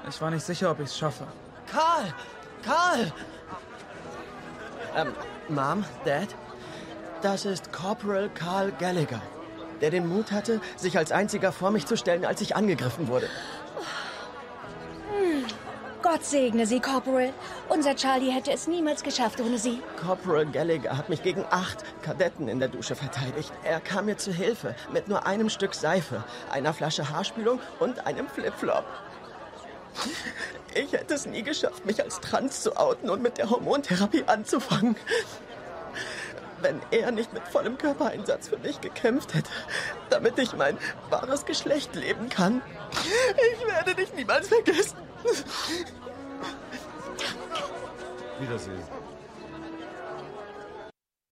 Ich war nicht sicher, ob ich es schaffe. Karl! Karl! Mom, Dad, das ist Corporal Karl Gallagher, der den Mut hatte, sich als einziger vor mich zu stellen, als ich angegriffen wurde. Gott segne Sie, Corporal. Unser Charlie hätte es niemals geschafft ohne Sie. Corporal Gallagher hat mich gegen 8 Kadetten in der Dusche verteidigt. Er kam mir zu Hilfe mit nur einem Stück Seife, einer Flasche Haarspülung und einem Flipflop. Ich hätte es nie geschafft, mich als trans zu outen und mit der Hormontherapie anzufangen. Wenn er nicht mit vollem Körpereinsatz für mich gekämpft hätte, damit ich mein wahres Geschlecht leben kann. Ich werde dich niemals vergessen. Wiedersehen.